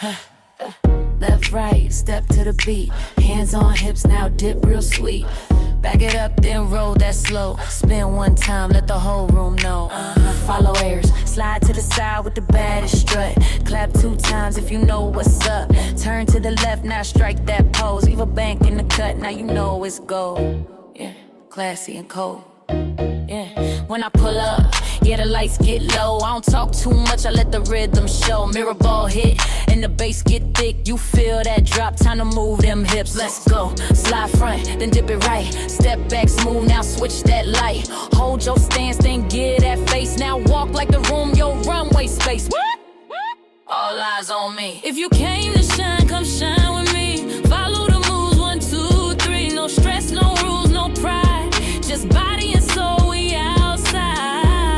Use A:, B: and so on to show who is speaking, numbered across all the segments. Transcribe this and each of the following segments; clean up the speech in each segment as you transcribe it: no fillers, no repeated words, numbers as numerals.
A: Left, right, step to the beat. Hands on hips, now dip real sweet. Back it up, then roll that slow. Spin one time, let the whole room know. Follow airs, slide to the side with the baddest strut. Clap 2 times if you know what's up. Turn to the left, now strike that pose. Leave a bank in the cut, now you know it's gold. Yeah, classy and cold. Yeah, when I pull up, yeah, the lights get low. I don't talk too much, I let the rhythm show. Mirror ball hit, and the bass get thick. You feel that drop, time to move them hips. Let's go, slide front, then dip it right. Step back smooth, now switch that light. Hold your stance, then get that face. Now walk like the room, your runway space. All eyes on me. If you came to shine, come shine with me. Follow the moves, 1, 2, 3. No stress, no rules, no pride. Just body and soul, we outside.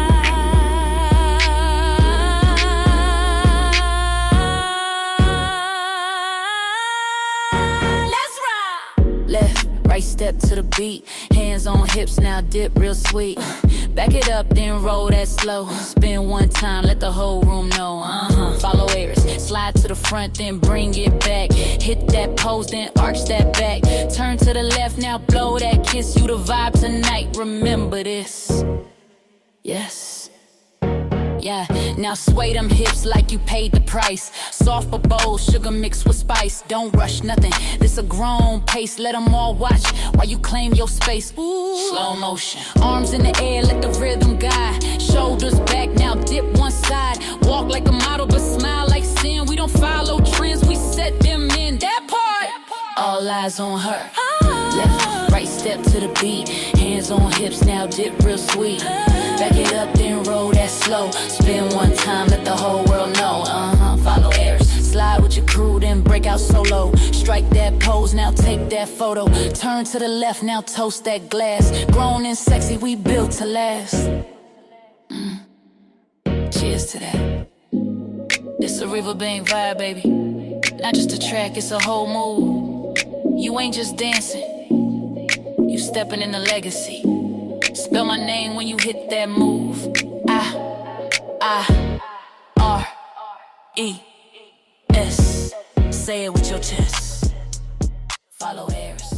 A: Let's ride. Left, right step to the beat. Hands on hips, now dip real sweet. Back it up, then roll that slow. Spin one time, let the whole room know. Follow airs, slide to the front, then bring it back. Hit that pose, then arch that back. Turn to the left, now blow that kiss. You the vibe tonight, remember this. Yes. Yeah, now sway them hips like you paid the price. Soft but bold, sugar mixed with spice. Don't rush nothing, this a grown pace. Let them all watch while you claim your space. Ooh. Slow motion, arms in the air, let the rhythm guide. Shoulders back, now dip one side. Walk like a model but smile like sin. We don't follow trends, we set them in. That part, all eyes on her. Left, right step to the beat. Hands on hips, now dip real sweet. Back it up, then roll that slow. Spin one time, let the whole world know. Follow airs, slide with your crew, then break out solo. Strike that pose, now take that photo. Turn to the left, now toast that glass. Grown and sexy, we built to last. Cheers to that. It's a Riverbank vibe, baby. Not just a track, it's a whole mood. You ain't just dancing, you stepping in the legacy. Spell my name when you hit that move. I-R-E-S. Say it with your chest. Follow airs.